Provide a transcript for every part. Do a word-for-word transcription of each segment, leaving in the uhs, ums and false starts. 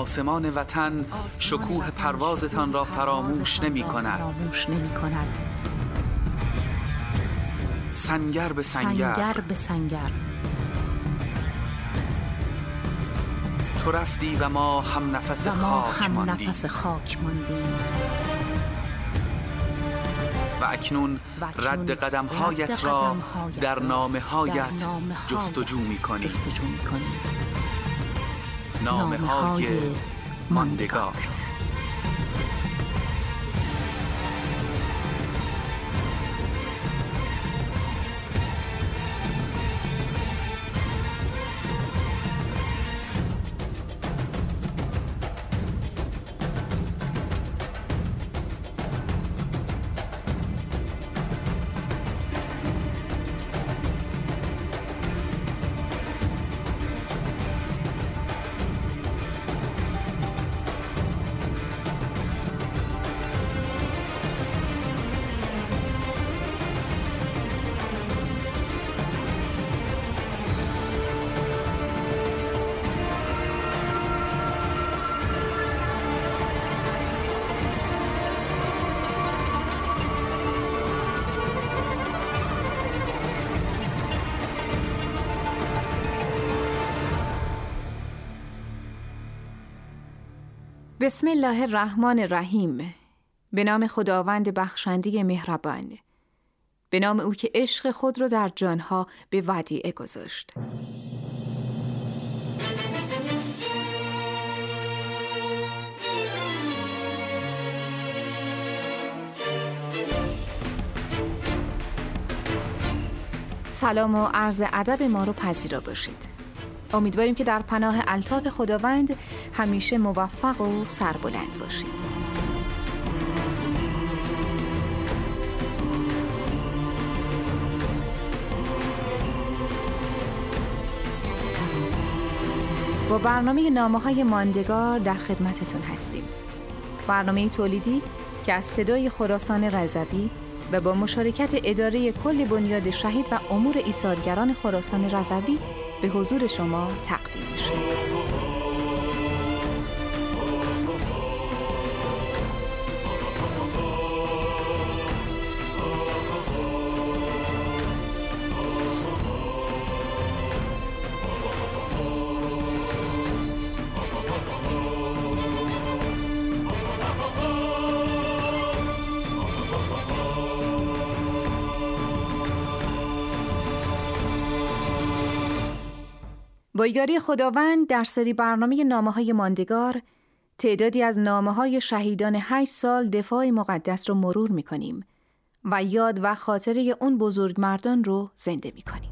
آسمان وطن شکوه پروازتان را فراموش نمی کند. سنگر به سنگر، سنگر به سنگر تو رفتی و ما هم نفس خاک ماندیم. خاک ماندیم و اکنون رد قدم هایت را در نامه هایت جستجو می کنیم. نامه های ماندگار. بسم الله الرحمن الرحیم. به نام خداوند بخشنده مهربان، به نام او که عشق خود را در جانها به ودیعه گذاشت. سلام و عرض ادب ما رو پذیرا باشید. امیدواریم که در پناه الطاف خداوند همیشه موفق و سربلند باشید. با برنامه نامه‌های ماندگار در خدمتتون هستیم. برنامه تولیدی که از صدای خراسان رضوی و با مشارکت اداره کل بنیاد شهید و امور ایثارگران خراسان رضوی به حضور شما تقدیم میشه. با یاری خداوند در سری برنامه نامه‌های ماندگار تعدادی از نامه‌های شهیدان هشت سال دفاع مقدس رو مرور می‌کنیم و یاد و خاطره اون بزرگمردان رو زنده می‌کنیم.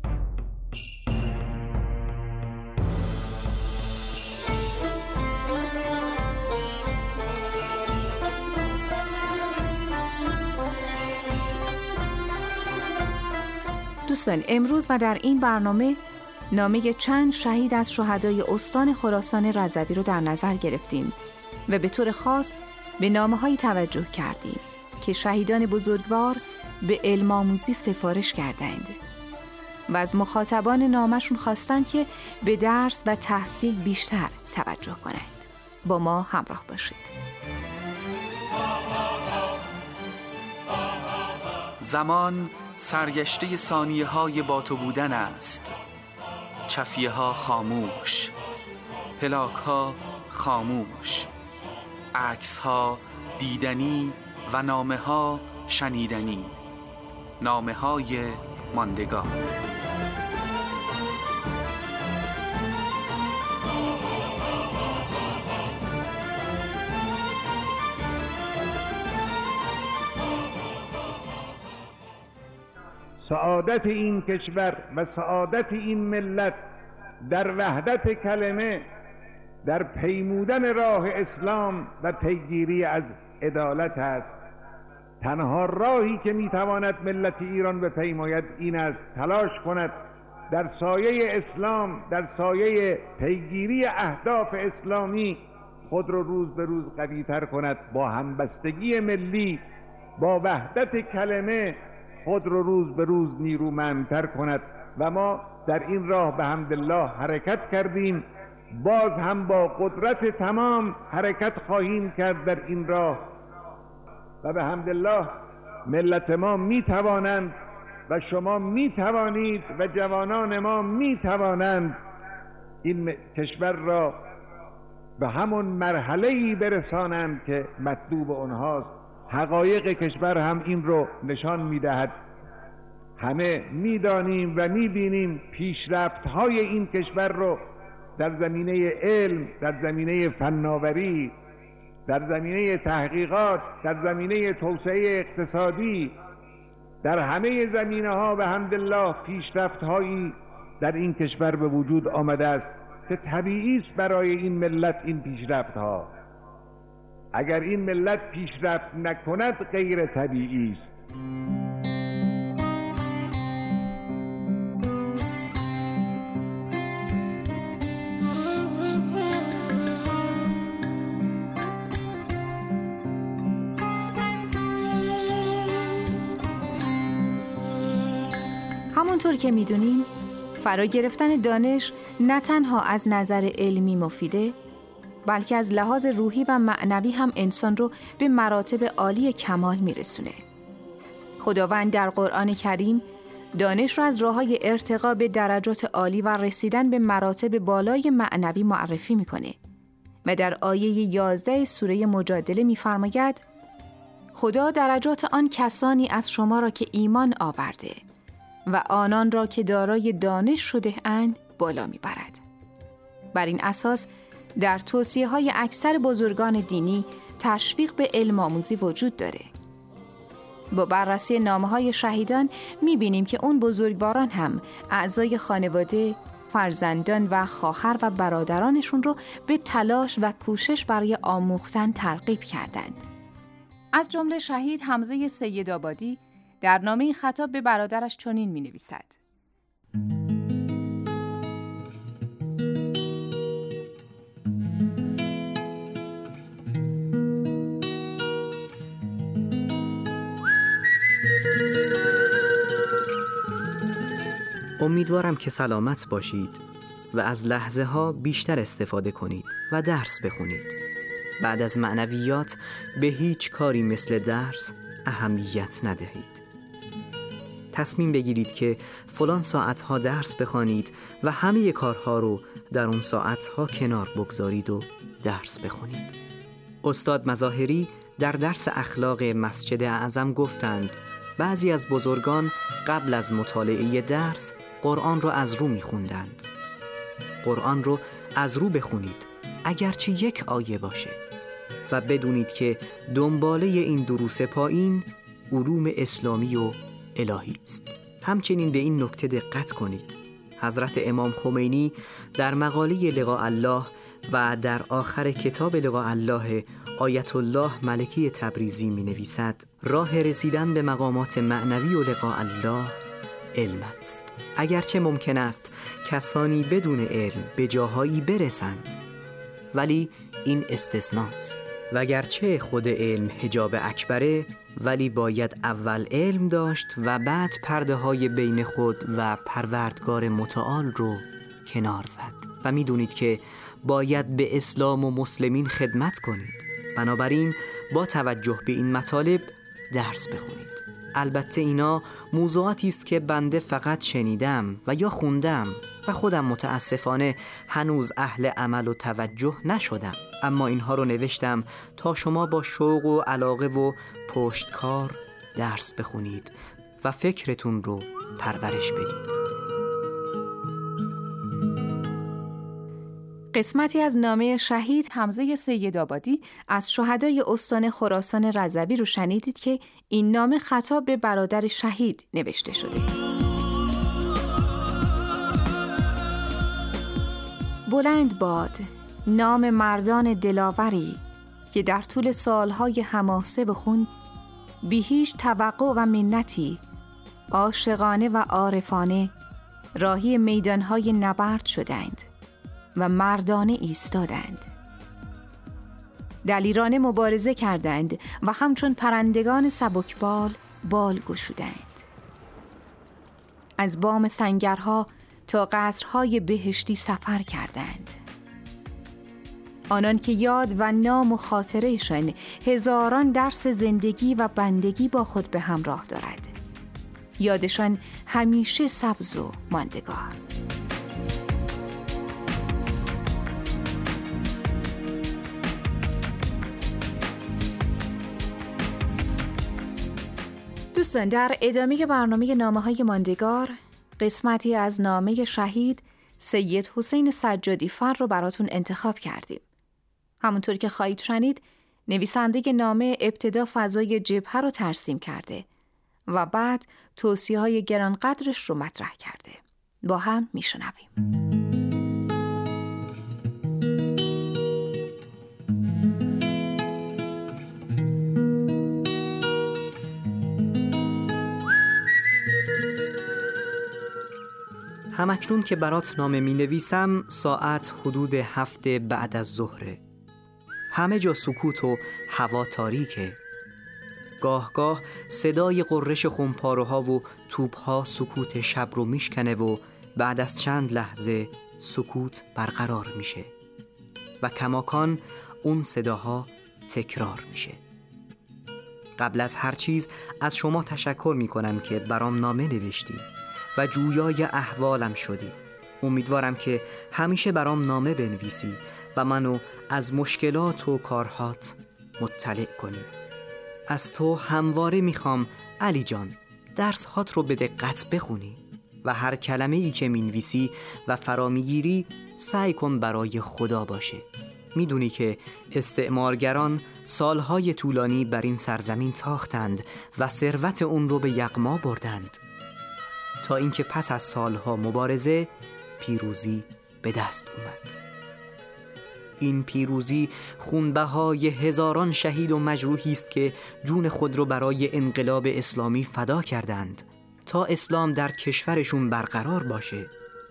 دوستان، امروز و در این برنامه نامه چند شهید از شهدای استان خراسان رضوی رو در نظر گرفتیم و به طور خاص به نامه‌هایی توجه کردیم که شهیدان بزرگوار به علم آموزی سفارش کردند و از مخاطبان نامشون خواستن که به درس و تحصیل بیشتر توجه کنند. با ما همراه باشید. زمان سرگشته ثانیه های با تو بودن است. چفیه ها خاموش، پلاک ها خاموش، عکس ها دیدنی و نامه ها شنیدنی. نامه های ماندگار. سعادت این کشور و سعادت این ملت در وحدت کلمه، در پیمودن راه اسلام و پیگیری از عدالت است. تنها راهی که میتواند ملت ایران بپیماید این است تلاش کند در سایه اسلام، در سایه پیگیری اهداف اسلامی خود را روز به روز قوی‌تر کند، با همبستگی ملی، با وحدت کلمه خود رو روز به روز نیرومندتر کند و ما در این راه به حمدالله حرکت کردیم باز هم با قدرت تمام حرکت خواهیم کرد در این راه و به حمدالله ملت ما می توانند و شما می توانید و جوانان ما می توانند این کشور را به همون مرحله‌ای برسانند که مطلوب آنهاست. حقایق کشور هم این رو نشان می‌دهد. همه می‌دانیم و می‌بینیم پیشرفت‌های این کشور رو در زمینه علم، در زمینه فناوری، در زمینه تحقیقات، در زمینه توسعه اقتصادی، در همه زمینه‌ها به حمدالله پیشرفت‌هایی در این کشور به وجود آمده است که طبیعی است برای این ملت این پیشرفت‌ها. اگر این ملت پیشرفت نکند غیر طبیعی است. همونطور که میدونیم فرا گرفتن دانش نه تنها از نظر علمی مفیده، بلکه از لحاظ روحی و معنوی هم انسان رو به مراتب عالی کمال میرسونه. خداوند در قرآن کریم دانش رو از راه‌های ارتقا به درجات عالی و رسیدن به مراتب بالای معنوی معرفی میکنه و در آیه یازده سوره مجادله میفرماید خدا درجات آن کسانی از شما را که ایمان آورده و آنان را که دارای دانش شده اند بالا میبرد. بر این اساس در توصیه های اکثر بزرگان دینی تشویق به علم آموزی وجود داره. با بررسی نامه های شهیدان میبینیم که اون بزرگواران هم اعضای خانواده، فرزندان و خواهر و برادرانشون رو به تلاش و کوشش برای آموختن ترغیب کردند. از جمله شهید حمزه سیدآبادی در نامه خطاب به برادرش چنین می‌نویسد: امیدوارم که سلامت باشید و از لحظه ها بیشتر استفاده کنید و درس بخونید. بعد از معنویات به هیچ کاری مثل درس اهمیت ندهید. تصمیم بگیرید که فلان ساعتها درس بخوانید و همه کارها رو در اون ساعتها کنار بگذارید و درس بخونید. استاد مظاهری در درس اخلاق مسجد اعظم گفتند بعضی از بزرگان قبل از مطالعه درس قرآن رو از رو می‌خوندند. قرآن رو از رو بخونید اگرچه یک آیه باشه و بدونید که دنباله این دروس پایین علوم اسلامی و الهی است. همچنین به این نکته دقت کنید. حضرت امام خمینی در مقاله لقاء الله و در آخر کتاب لقاء الله آیت الله ملکی تبریزی می نویسد راه رسیدن به مقامات معنوی و لقاء الله علم است. اگرچه ممکن است کسانی بدون علم به جاهایی برسند، ولی این استثناست. وگرچه خود علم حجاب اکبره، ولی باید اول علم داشت و بعد پرده های بین خود و پروردگار متعال رو کنار زد. و می دونید که باید به اسلام و مسلمین خدمت کنید. بنابراین با توجه به این مطالب درس بخونید. البته اینا موضوعاتی است که بنده فقط شنیدم و یا خوندم و خودم متاسفانه هنوز اهل عمل و توجه نشدم، اما اینها رو نوشتم تا شما با شوق و علاقه و پشتکار درس بخونید و فکرتون رو پرورش بدید. قسمتی از نامه شهید حمزه سیدآبادی از شهدای استان خراسان رضوی رو شنیدید که این نامه خطاب به برادر شهید نوشته شده. بلند باد نام مردان دلاوری که در طول سالهای حماسه به خون بی هیچ توقع و منتی عاشقانه و عارفانه راهی میدانهای نبرد شدند و مردانه ایستادند. دلیرانه مبارزه کردند و همچون پرندگان سبکبال بال گشودند. از بام سنگرها تا قصرهای بهشتی سفر کردند. آنان که یاد و نام و خاطرهشان هزاران درس زندگی و بندگی با خود به همراه دارد. یادشان همیشه سبز و ماندگار. دوستان، در ادامه برنامه نامه‌های ماندگار قسمتی از نامه شهید سید حسین سجادی فر رو براتون انتخاب کردیم. همونطور که خواهید شنید، نویسنده نامه ابتدا فضای جبهه رو ترسیم کرده و بعد توصیه‌های گرانقدرش رو مطرح کرده. با هم میشنویم. همکنون که برات نامه می نویسم ساعت حدود هفت بعد از ظهره. همه جا سکوت و هوا تاریکه. گاه گاه صدای قررش خمپاره‌ها و توپ‌ها سکوت شب رو میشکنه و بعد از چند لحظه سکوت برقرار میشه و کماکان اون صداها تکرار میشه. قبل از هر چیز از شما تشکر میکنم که برام نامه نوشتی و جویای احوالم شدی. امیدوارم که همیشه برام نامه بنویسی و منو از مشکلات و کارهات مطلع کنی. از تو همواره میخوام علی جان درس هات رو به دقت بخونی و هر کلمه ای که مینویسی و فرا میگیری سعی کن برای خدا باشه. میدونی که استعمارگران سالهای طولانی بر این سرزمین تاختند و ثروت اون رو به یغما بردند تا اینکه پس از سالها مبارزه پیروزی به دست اومد. این پیروزی خونبهای هزاران شهید و مجروحی است که جون خود رو برای انقلاب اسلامی فدا کردند تا اسلام در کشورشون برقرار باشه.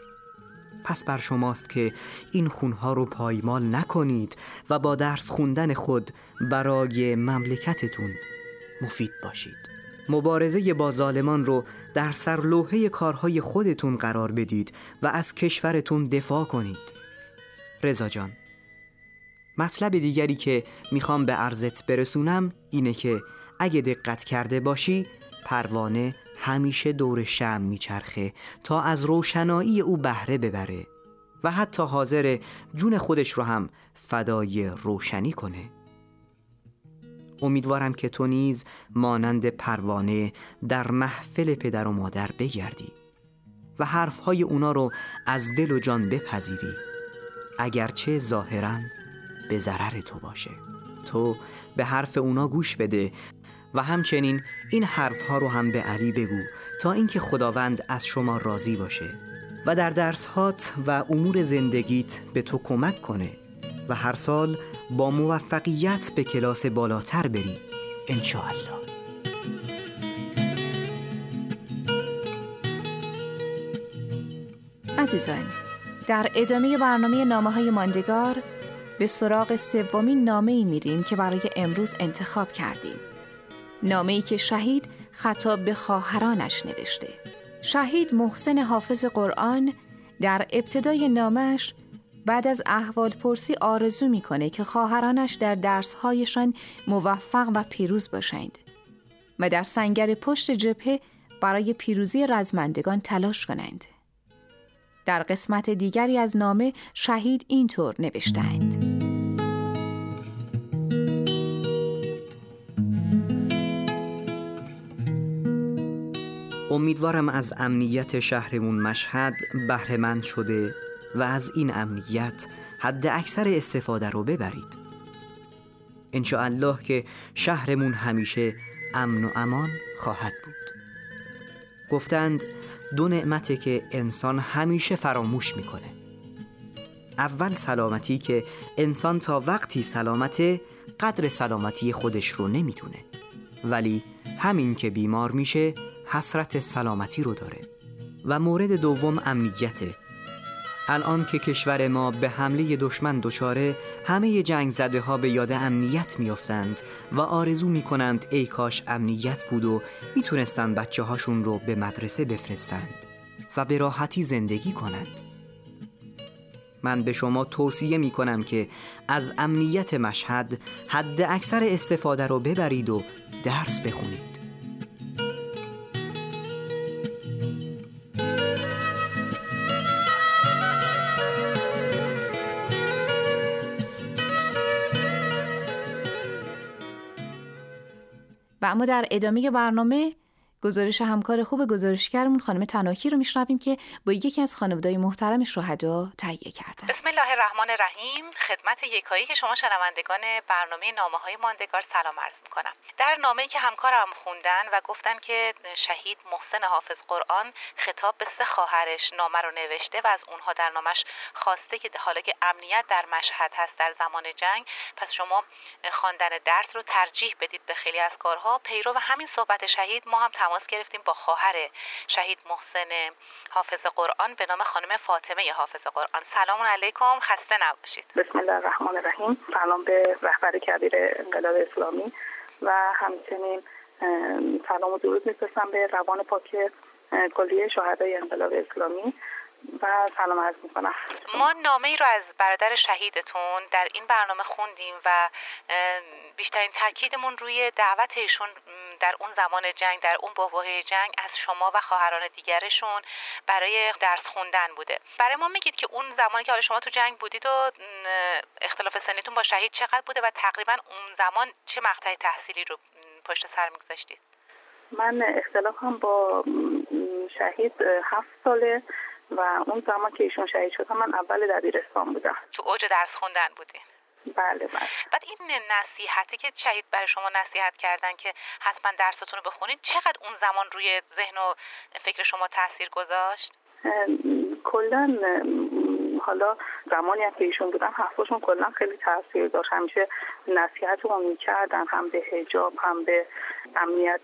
پس بر شماست که این خونها رو پایمال نکنید و با درس خوندن خود برای مملکتتون مفید باشید. مبارزه با ظالمان رو در سرلوحه کارهای خودتون قرار بدید و از کشورتون دفاع کنید. رضا جان، مطلب دیگری که میخوام به عرضت برسونم اینه که اگه دقت کرده باشی پروانه همیشه دور شمع میچرخه تا از روشنایی او بهره ببره و حتی حاضر جون خودش رو هم فدای روشنی کنه. امیدوارم که تو نیز مانند پروانه در محفل پدر و مادر بگردی و حرفهای اونا رو از دل و جان بپذیری، اگرچه ظاهراً به ضرر تو باشه. تو به حرف اونا گوش بده و همچنین این حرفها رو هم به علی بگو تا اینکه خداوند از شما راضی باشه و در درسهات و امور زندگیت به تو کمک کنه و هر سال با موفقیت به کلاس بالاتر بری انشاءالله. عزیزان، در ادامه برنامه نامه‌های ماندگار به سراغ سومین نامه‌ای میریم که برای امروز انتخاب کردیم. نامه‌ای که شهید خطاب به خواهرانش نوشته. شهید محسن حافظ قرآن در ابتدای نامه‌اش بعد از احوال پرسی آرزو میکنه که خواهرانش در درسهایشان موفق و پیروز باشند و در سنگر پشت جبهه برای پیروزی رزمندگان تلاش کنند. در قسمت دیگری از نامه شهید اینطور نوشتند: امیدوارم از امنیت شهرمون مشهد بهره‌مند شده و از این امنیت حد اکثر استفاده رو ببرید. انشاءالله که شهرمون همیشه امن و امان خواهد بود. گفتند دو نعمته که انسان همیشه فراموش میکنه. اول سلامتی که انسان تا وقتی سلامته قدر سلامتی خودش رو نمیدونه، ولی همین که بیمار میشه حسرت سلامتی رو داره. و مورد دوم امنیته. الان که کشور ما به حمله دشمن دچاره، همه جنگ زده ها به یاد امنیت میافتند و آرزو میکنند ای کاش امنیت بود و میتونستند بچه هاشون رو به مدرسه بفرستند و به راحتی زندگی کنند. من به شما توصیه می کنم که از امنیت مشهد حد اکثر استفاده رو ببرید و درس بخونید. و اما در ادامه برنامه گزارش همکار خوب گزارشگرمون خانم تناکی رو میشنویم که با یکی از خانواده‌های محترم شهدا تهیه کردن. بسم الله الرحمن الرحیم. خدمت یکایی که شما شنوندگان برنامه نامه‌های ماندگار سلام عرض می‌کنم. در نامه‌ای که همکارم خوندن و گفتن که شهید محسن حافظ قرآن خطاب به سه خواهرش نامه رو نوشته و از اونها در نامش خواسته که حالا که امنیت در مشهد هست در زمان جنگ، پس شما خواندن درس رو ترجیح بدید به خیلی از کارها. پیرو و همین صحبت شهید ما هم تماس گرفتیم با خواهر شهید محسن حافظ قرآن به نام خانم فاطمه حافظ قرآن. سلام علیکم، خسته نباشید. بسم الله الرحمن الرحیم. سلام به رهبر کبیر انقلاب اسلامی و همچنین سلام و درود می‌فرستم به روان پاک کلیه شهدای انقلاب اسلامی و سلام عرض می‌کنم. ما نامه‌ای رو از برادر شهیدتون در این برنامه خوندیم و بیشترین تاکیدمون روی دعوت ایشون در اون زمان جنگ، در اون بحبوحه جنگ از شما و خواهران دیگرشون برای درس خوندن بوده. برای ما میگید که اون زمانی که حالا شما تو جنگ بودید و اختلاف سنیتون با شهید چقدر بوده و تقریبا اون زمان چه مقطع تحصیلی رو پشت سر می‌گذاشتید؟ من اختلافم با شهید هفت ساله و اون زمان که ایشون شهید شدن من اول دبیرستان بودم. تو اوج درس خوندن بودین؟ بله بله. بعد این نصیحتی که شهید برای شما نصیحت کردن که حتما درستون رو بخونید، چقدر اون زمان روی ذهن و فکر شما تاثیر گذاشت؟ کلا حالا زمانی هم که ایشون بودن حرفاشون کلا خیلی تاثیر داشت. همیشه نصیحت رو میکردن، هم به حجاب هم به امنیت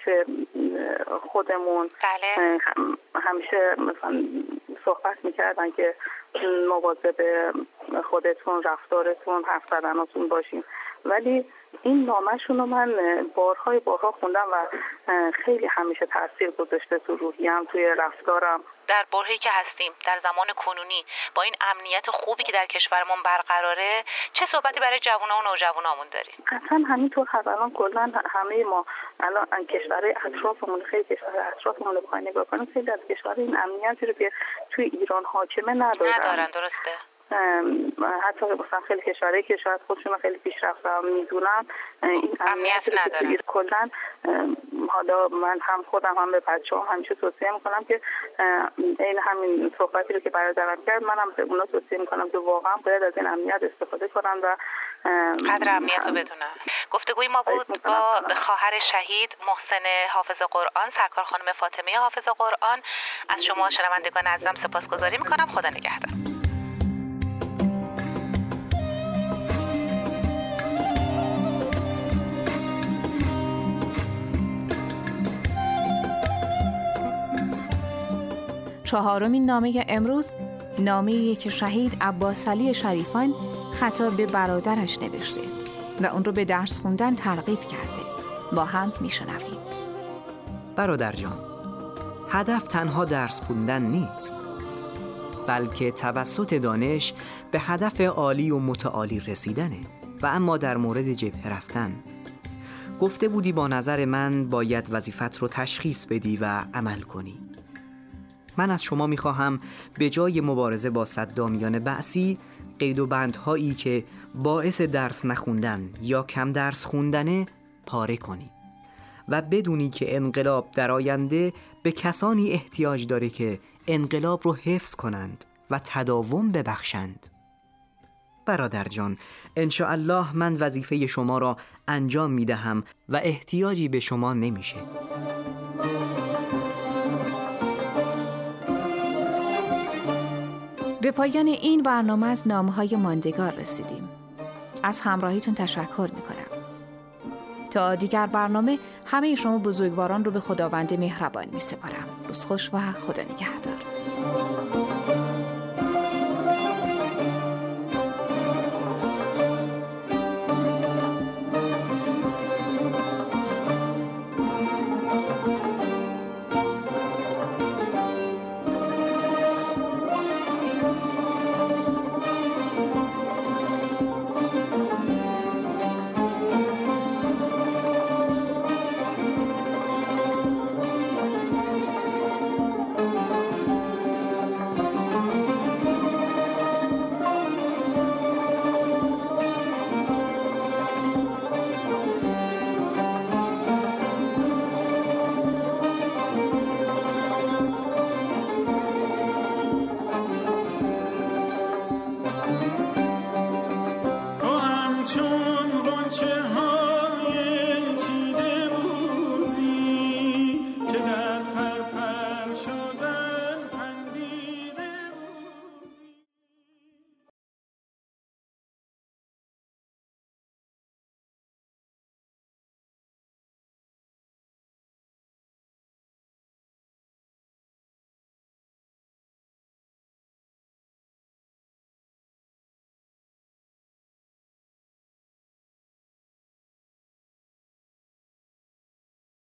خودمون. بله. هم همیشه مثلا صحبت میکردن که مواظب خودتون، رفتارتون، حرف زدناتون باشین. ولی این نامه‌شون رو من بارهای بارها خوندم و خیلی همیشه تاثیر گذاشته تو روحیم، توی رفتارم. در برهه‌ای که هستیم در زمان کنونی با این امنیت خوبی که در کشورمون برقراره، چه صحبتی برای جوونا و نوجوانامون داریم؟ اصلا همینطور هست. الان کلا همه ما الان کشورهای اطرافمون، خیلی کشورهای اطرافمون رو بخوایم نگاه کنیم، خیلی از کشورها این امنیتی رو که توی ایران حاکمه ندارن. ندارن، درسته. حتی مثلا خیلی کشورهایی که شاید خودشون خیلی پیشرفته میدونن این امنیت ندارن. کلا حالا من هم خودم هم به بچه‌هام همیشه توصیه میکنم که این همین صحبتی رو که برادرم کرد منم به اونا توصیه میکنم که واقعا باید از این امنیت استفاده کنن و قدر امنیت رو بدونن. گفتگوی ما بود با خواهر شهید محسن حافظ قرآن، سرکار خانم فاطمه حافظ قرآن. از شما شنوندگان عزیزم سپاسگزاری میکنم. خدا نگهدار. چهارمین نامه امروز نامه‌ای که شهید عباس علی شریفان خطاب به برادرش نوشته و اون رو به درس خوندن ترغیب کرده. با هم میشنویم. برادر جان، هدف تنها درس خوندن نیست، بلکه توسط دانش به هدف عالی و متعالی رسیدنه. و اما در مورد جبهه رفتن گفته بودی با نظر من باید وظیفت رو تشخیص بدی و عمل کنی. من از شما میخواهم به جای مبارزه با صدامیان بعثی قید و بندهایی که باعث درس نخوندن یا کم درس خوندنه پاره کنی و بدونی که انقلاب در آینده به کسانی احتیاج داره که انقلاب رو حفظ کنند و تداوم ببخشند. برادر جان، انشاءالله من وظیفه شما را انجام میدهم و احتیاجی به شما نمیشه. به پایان این برنامه از نامه‌های ماندگار رسیدیم. از همراهیتون تشکر میکنم. تا دیگر برنامه همه شما بزرگواران رو به خداوند مهربان میسپارم. روز خوش و خدا نگهدار. تو همچون غنچه